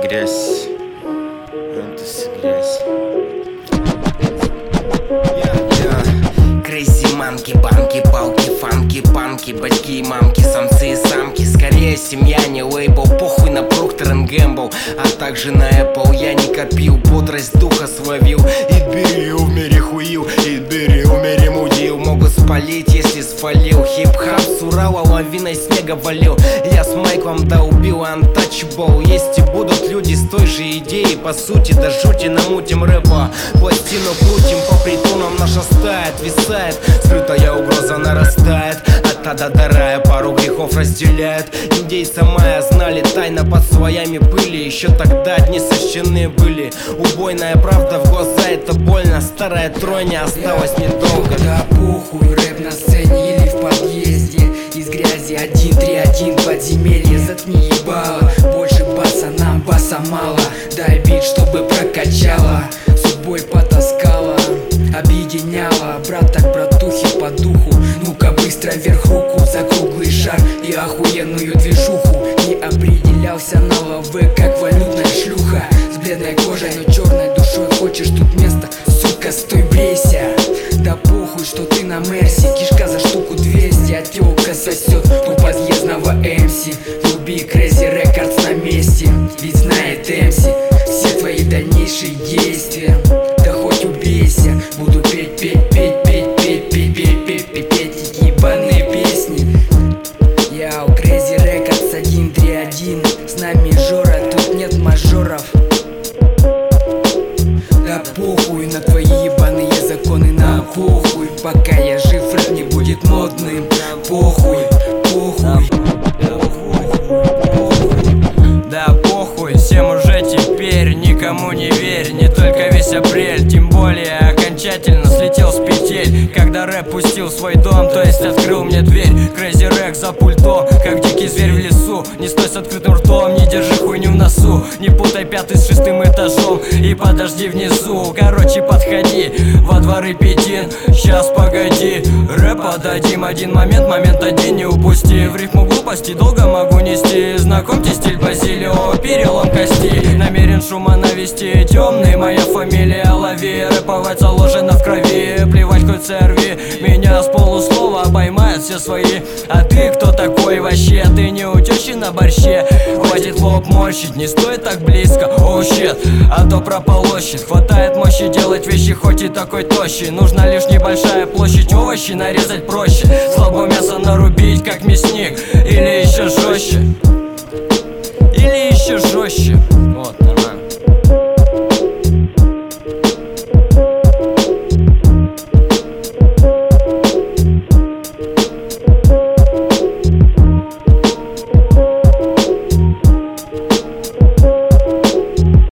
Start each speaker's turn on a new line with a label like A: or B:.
A: грязь. Грязь.
B: Крейзи мамки, банки, палки, фанки, панки, батьки и мамки, самцы и самки. Скорее семья, не лейбл, похуй на Procter & Gamble, а также на Apple. Я не копил, бодрость духа словил. Идбери в мире хуил, Идбери в мире мудил. Могут спалить, если свалил. Хип-хап с Урала лавиной снега валил. Я с Майклом долбил Untouchable. Есть и будут люди с той же идеей. По сути, до жути намутим рэпа. Пластину крутим, по притонам наша стая отвисает. Скрытая угроза нарастает. От ада до рая пару грехов разделяет. Индейца майя знали тайно под слоями пыли. Еще тогда дни сочтены были. Убойная правда в глаза, это больно. Старая тройня осталась недолго.
C: Да похуй, рэп на сцене или в подъезде. Из грязи 1-3-1 подземелье. Заткни ебало, больше баса, нам баса мало. Дай бит, чтобы прокачала, судьбой потаскала, объединяла. Брат так братухи по духу. Ну-ка быстро вверх руку за круглый шар и охуенную движуху. Не определялся на лаве, как валютная шлюха. С бледной кожей, но черной душой. Хочешь тут место? Сука, стой, брейся. Да похуй, что ты на Мерси. Кишка за штуку 200, а тёлка сосет у подъездного МС. Вруби Crazy Records на месте, ведь знает МС все твои дальнейшие действия. Да хоть убейся, буду петь эти ебаные песни. Яу, Crazy Records 1-3-1. С нами Жора, тут нет мажоров. Да похуй на твои ебаные законы, на похуй. Пока я жив, рэп не будет модным. Похуй, похуй.
D: Да похуй, всем уже теперь. Никому не верь, не только весь апрель. Тем более окончательно слетел с петель, когда рэп пустил свой дом, то есть открыл мне дверь. Crazy Rex за пультом, как дикий зверь в лесу. Не стой с открытым ртом, не держи хуйню в носу. Не путай пятый с шестым этажом и подожди внизу. Короче, подходи во дворы Петин. Щас погоди, рэп подадим. Один момент, момент один не упусти. В рифму глупости долго могу нести. Знакомьте стиль Базилио, перелом кости. Намерен шума навести, темный моя фамилия. Лови, рэповать заложено в крови. Плевать хоть сорви, меня с полуслова поймают все свои. А ты кто такой вообще? Ты не у тещи на борще. Хватит лоб морщить, не стоит так близко. Оу щет, а то прополощет. Хватает мощи делать вещи, хоть и такой тощий. Нужна лишь небольшая площадь, овощи нарезать проще. Слабо мясо нарубить, как мясник. Или еще жестче. Или еще жестче. Вот.